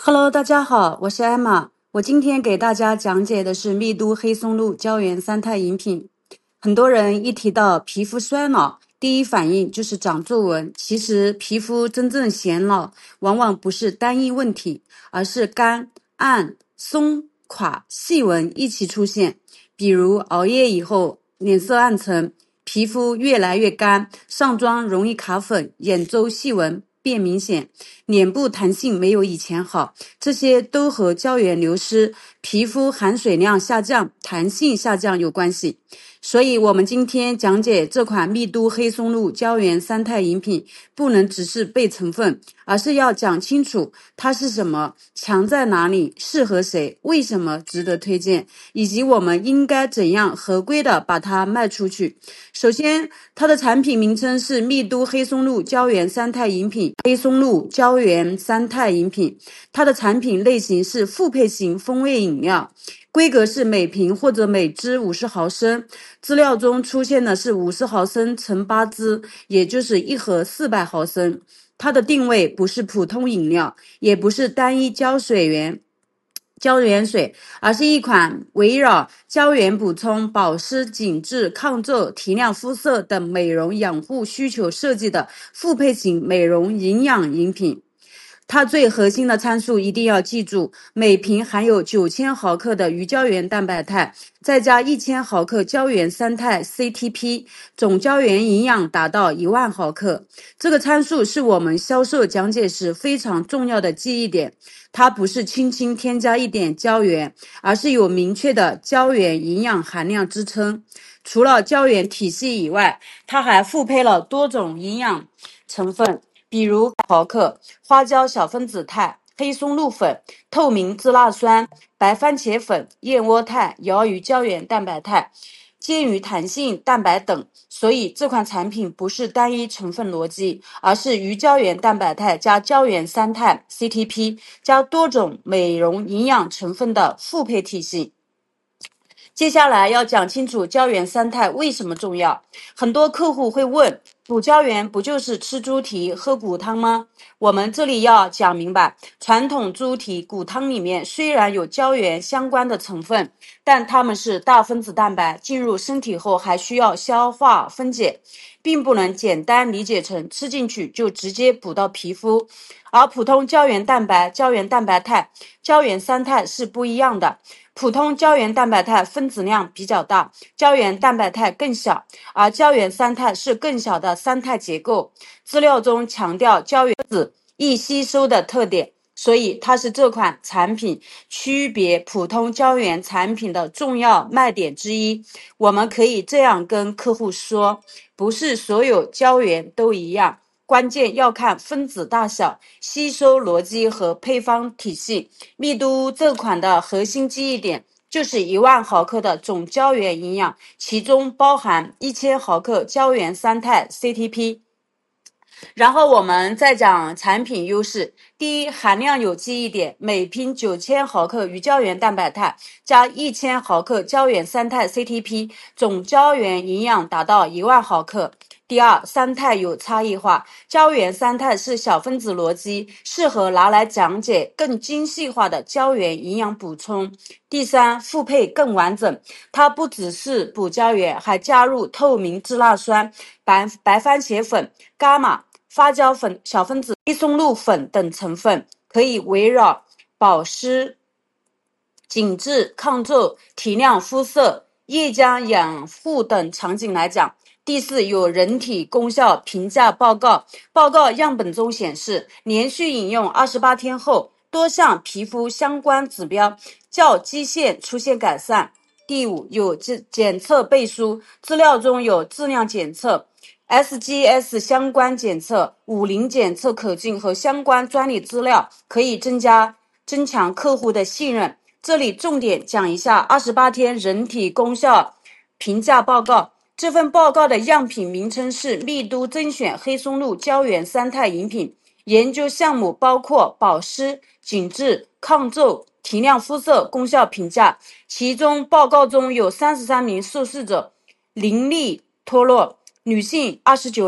Hello，大家好，我是艾玛。我今天给大家讲解的是蜜都黑松露胶原三肽饮品。很多人一提到皮肤衰老，第一反应就是长皱纹。其实皮肤真正显老，往往不是单一问题，而是干、暗、松、垮、细纹一起出现。比如熬夜以后，脸色暗沉，皮肤越来越干，上妆容易卡粉，眼周细纹变明显，脸部弹性没有以前好，这些都和胶原流失、皮肤含水量下降、弹性下降有关系。所以我们今天讲解这款蜜都黑松露胶原三肽饮品，不能只是背成分，而是要讲清楚它是什么，强在哪里，适合谁，为什么值得推荐，以及我们应该怎样合规的把它卖出去。首先，它的产品名称是蜜都黑松露胶原三肽饮品，黑松露胶原三肽饮品，它的产品类型是复配型风味饮料。规格是每瓶或者每支50毫升，资料中出现的是50毫升乘8支，也就是一盒400毫升。它的定位不是普通饮料，也不是单一胶原水，而是一款围绕胶原补充、保湿、紧致、抗皱、提亮肤色等美容养护需求设计的复配型美容营养饮品。它最核心的参数一定要记住，每瓶含有9000毫克的鱼胶原蛋白肽，再加1000毫克胶原三肽 CTP， 总胶原营养达到10000毫克。这个参数是我们销售讲解时非常重要的记忆点，它不是轻轻添加一点胶原，而是有明确的胶原营养含量支撑。除了胶原体系以外，它还复配了多种营养成分，比如毫克花椒小分子肽、黑松露粉、透明支那酸、白番茄粉、燕窝肽、瑶鱼胶原蛋白肽、煎鱼弹性蛋白等。所以这款产品不是单一成分逻辑，而是鱼胶原蛋白肽加胶原三肽 CTP 加多种美容营养成分的复配体系。接下来要讲清楚胶原三肽为什么重要。很多客户会问，补胶原不就是吃猪蹄、喝骨汤吗？我们这里要讲明白，传统猪蹄、骨汤里面虽然有胶原相关的成分，但它们是大分子蛋白，进入身体后还需要消化分解，并不能简单理解成吃进去就直接补到皮肤。而普通胶原蛋白、胶原蛋白肽、胶原三肽是不一样的。普通胶原蛋白肽分子量比较大，胶原蛋白肽更小，而胶原三肽是更小的三肽结构。资料中强调胶原子易吸收的特点，所以它是这款产品区别普通胶原产品的重要卖点之一。我们可以这样跟客户说，不是所有胶原都一样，关键要看分子大小、吸收逻辑和配方体系。蜜都这款的核心记忆点就是10000毫克的总胶原营养，其中包含1000毫克胶原三肽 CTP。然后我们再讲产品优势。第一，含量有记忆点，每瓶9000毫克鱼胶原蛋白肽加1000毫克胶原三肽 CTP， 总胶原营养达到10000毫克。第二，三肽有差异化，胶原三肽是小分子逻辑，适合拿来讲解更精细化的胶原营养补充。第三，复配更完整，它不只是补胶原，还加入透明支那酸、白番茄粉、伽马、发酵粉、小分子黑松露粉等成分，可以围绕保湿、紧致、抗皱、提亮肤色、夜间养护等场景来讲。第四，有人体功效评价报告。报告样本中显示，连续饮用28天后，多项皮肤相关指标较基线出现改善。第五，有检测背书，资料中有质量检测、SGS 相关检测、50检测口径和相关专利资料，可以增强客户的信任。这里重点讲一下28天人体功效评价报告。这份报告的样品名称是蜜都甄选黑松露胶原三肽饮品，研究项目包括保湿、紧致、抗皱、提亮肤色功效评价。其中报告中有33名受试者淋漓脱落，女性29人，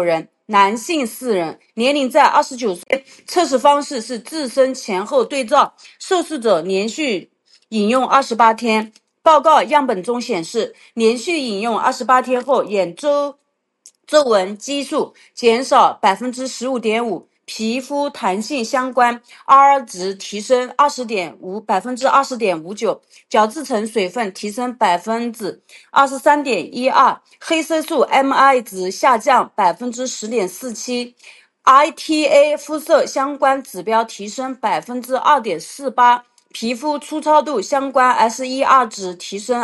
男性4人，年龄在29岁。测试方式是自身前后对照，受试者连续饮用28天。报告样本中显示，连续饮用28天后，眼皱纹基数减少15.5%，皮肤弹性相关 R 值提升20.59%，角质层水分提升23.12%，黑色素 MI 值下降10.47%，ITA 肤色相关指标提升2.48%。皮肤粗糙度相关 SER 值提升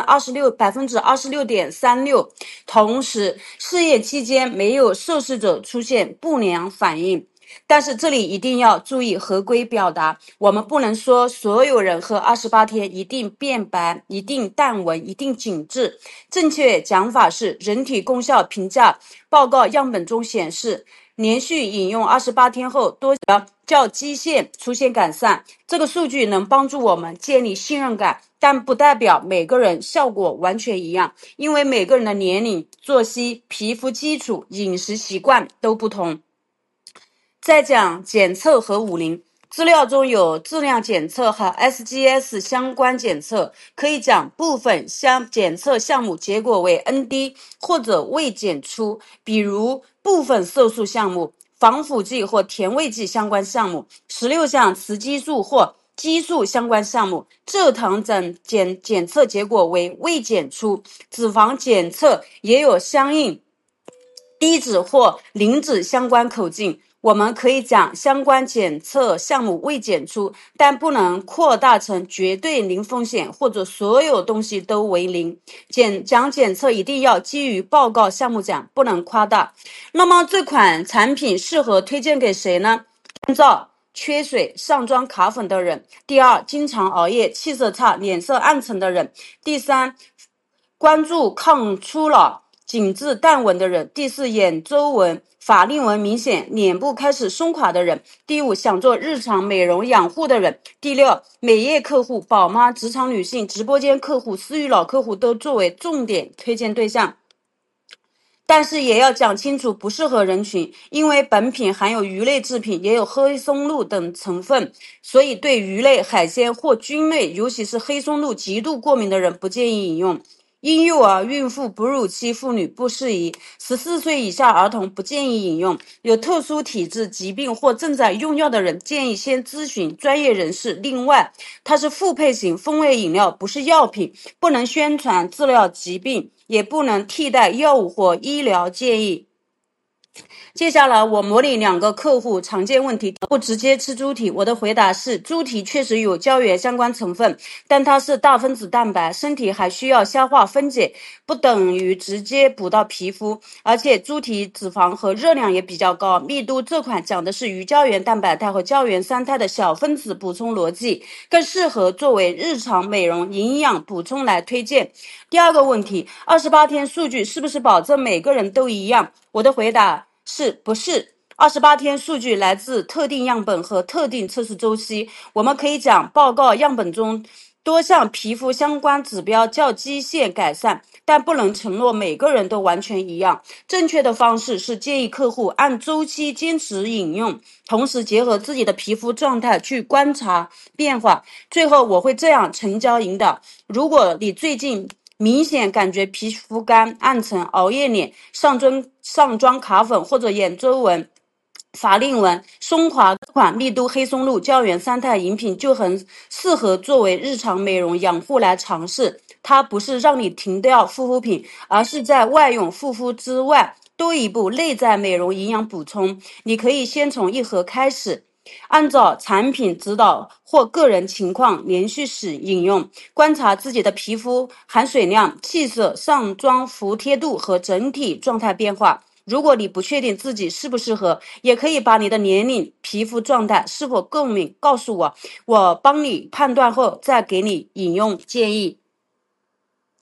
26.36%，同时试验期间没有受试者出现不良反应。但是这里一定要注意合规表达，我们不能说所有人喝28天一定变白、一定淡纹、一定紧致。正确讲法是人体功效评价报告样本中显示，连续饮用28天后，多较基线出现改善。这个数据能帮助我们建立信任感，但不代表每个人效果完全一样，因为每个人的年龄、作息、皮肤基础、饮食习惯都不同。再讲检测和武林，资料中有质量检测和 SGS 相关检测，可以讲部分检测项目结果为 ND 或者未检出，比如部分色素项目、防腐剂或甜味剂相关项目、16项雌激素或激素相关项目，蔗糖等检测结果为未检出，脂肪检测也有相应低脂或零脂相关口径。我们可以讲相关检测项目未检出，但不能扩大成绝对零风险或者所有东西都为零。讲检测一定要基于报告项目讲，不能夸大。那么这款产品适合推荐给谁呢？按照缺水、上妆卡粉的人；第二，经常熬夜、气色差、脸色暗沉的人；第三，关注抗初老、紧致淡纹的人；第四，眼周纹、法令纹明显、脸部开始松垮的人；第五，想做日常美容养护的人；第六，美业客户、宝妈、职场女性、直播间客户、私域老客户都作为重点推荐对象。但是也要讲清楚不适合人群，因为本品含有鱼类制品，也有黑松露等成分，所以对鱼类、海鲜或菌类，尤其是黑松露极度过敏的人不建议饮用。婴幼儿、孕妇、哺乳期妇女不适宜，14岁以下儿童不建议饮用，有特殊体质、疾病或正在用药的人建议先咨询专业人士。另外，它是复配型风味饮料，不是药品，不能宣传治疗疾病，也不能替代药物或医疗建议。接下来我模拟2个客户常见问题，不直接吃猪蹄。我的回答是，猪蹄确实有胶原相关成分，但它是大分子蛋白，身体还需要消化分解，不等于直接补到皮肤，而且猪蹄脂肪和热量也比较高。密都这款讲的是鱼胶原蛋白肽和胶原三肽的小分子补充逻辑，更适合作为日常美容营养补充来推荐。第2个问题，28天数据是不是保证每个人都一样？我的回答是不是？28天数据来自特定样本和特定测试周期。我们可以讲报告样本中多项皮肤相关指标较基线改善，但不能承诺每个人都完全一样。正确的方式是建议客户按周期坚持饮用，同时结合自己的皮肤状态去观察变化。最后我会这样成交引导：如果你最近明显感觉皮肤干、暗沉、熬夜脸、上妆卡粉或者眼周纹、法令纹、松垮，这款密都黑松露胶原三肽饮品就很适合作为日常美容养护来尝试。它不是让你停掉护肤品，而是在外用护肤之外多一步内在美容营养补充。你可以先从1盒开始，按照产品指导或个人情况连续使饮用，观察自己的皮肤含水量、气色、上妆服帖度和整体状态变化。如果你不确定自己适不适合，也可以把你的年龄、皮肤状态是否过敏告诉我，我帮你判断后再给你饮用建议。